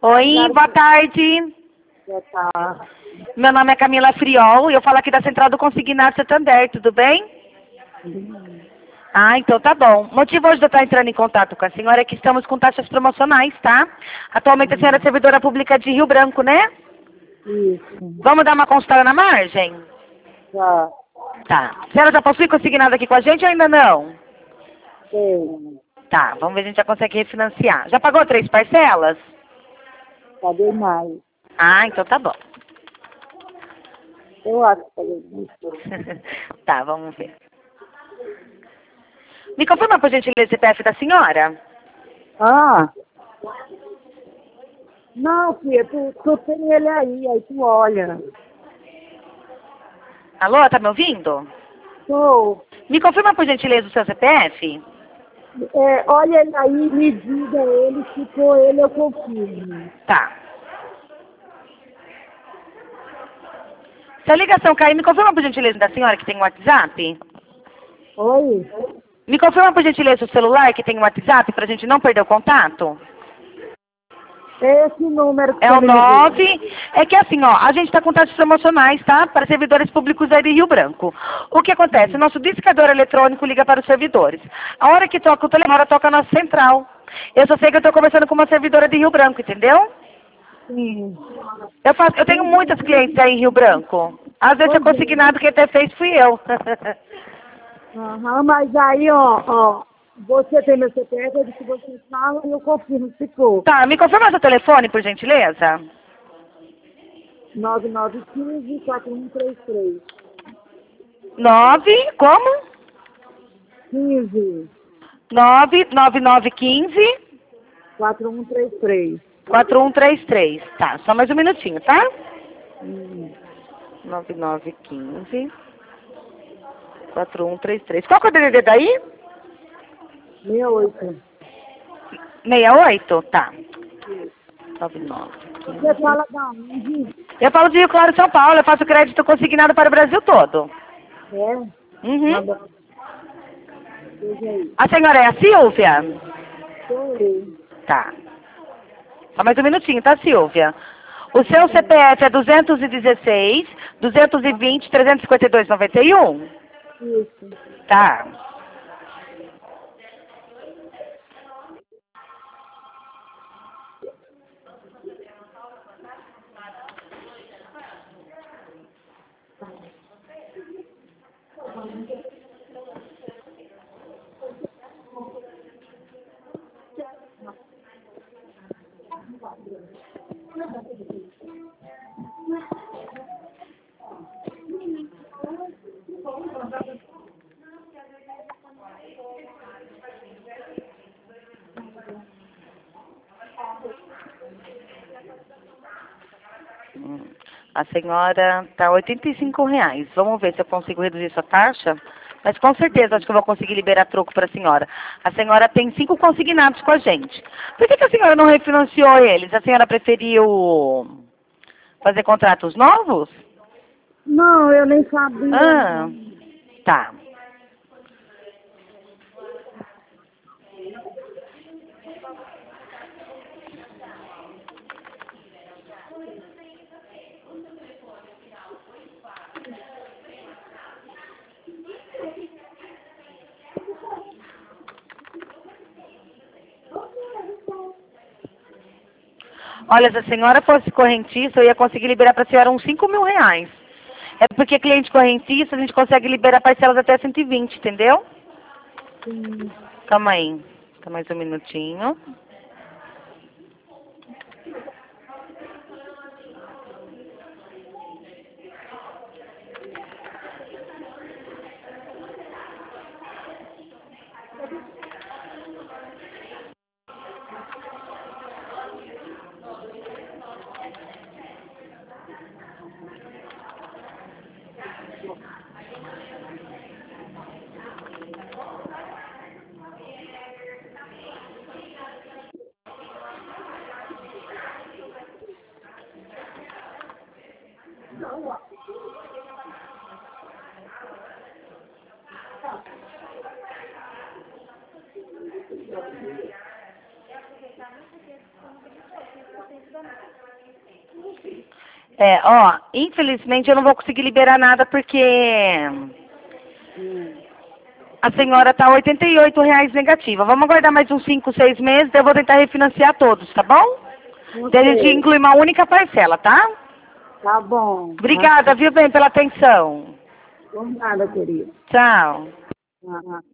Oi, boa tarde. Tá. Meu nome é Camila Friol e eu falo aqui da Central do Consignado Santander, tudo bem? Ah, então tá bom. O motivo hoje de eu estar entrando em contato com a senhora é que estamos com taxas promocionais, tá? Atualmente a senhora é servidora pública de Rio Branco, né? Isso. Vamos dar uma consultada na margem? Já. Tá. A senhora já possui consignado aqui com a gente ou ainda não? Tem. Tá, vamos ver se a gente já consegue refinanciar. Já pagou 3 parcelas? Paguei mais. Ah, então tá bom. Eu acho que paguei isso. Tá, vamos ver. Me confirma, por gentileza, o CPF da senhora? Ah! Não, filha, tu tem ele aí tu olha. Alô, tá me ouvindo? Tô. Me confirma, por gentileza, o seu CPF? Olha ele aí, me diga ele, se for ele eu confirmo. Tá. Se a ligação cair, me confirma, por gentileza, da senhora que tem um WhatsApp? Oi? Me confirma, por gentileza, o celular que tem um WhatsApp pra gente não perder o contato? Esse número que É você o me ligou. 9. É que assim, ó, a gente está com taxas promocionais, tá? Para servidores públicos aí de Rio Branco. O que acontece? O nosso discador eletrônico liga para os servidores. A hora que toca o telefone, a hora toca a nossa central. Eu só sei que eu estou conversando com uma servidora de Rio Branco, entendeu? Sim. Eu tenho muitas clientes aí em Rio Branco. Às vezes eu Pois consegui é. nada, quem até fez fui eu. Aham, mas aí, ó, você tem meu CPF, eu disse que você fala e eu confirmo se for. Tá, me confirma seu telefone, por gentileza? 9915-4133. 9, como? 15, 99915 4133. 4133. Tá, só mais um minutinho, tá? Hum, 9915 4133. Qual que é o DDD daí? 68. 68? Tá. 9915. Você fala da onde? Eu falo de Rio Claro, São Paulo. Eu faço crédito consignado para o Brasil todo. É? Uhum. Manda. Veja aí. A senhora é a Silvia? Sou eu. Tá. Só mais um minutinho, tá, Silvia? O seu CPF é 216, 220, 352, 91? Isso. Tá. A senhora tá R$ 85. Vamos ver se eu consigo reduzir sua taxa. Mas com certeza acho que eu vou conseguir liberar troco para a senhora. A senhora tem 5 consignados com a gente. Por que a senhora não refinanciou eles? A senhora preferiu fazer contratos novos? Não, eu nem sabia, Ah, não. tá. Olha, se a senhora fosse correntista, eu ia conseguir liberar para a senhora uns R$ 5.000. É porque cliente correntista, a gente consegue liberar parcelas até 120, entendeu? Sim. Calma aí. Só mais um minutinho. Ó, infelizmente eu não vou conseguir liberar nada porque a senhora tá R$ 88 negativa. Vamos aguardar mais uns 5, 6 meses, daí eu vou tentar refinanciar todos, tá bom? Daí a gente inclui uma única parcela, tá? Tá bom. Obrigada, viu, bem, pela atenção. Por nada, querida. Tchau. Ah.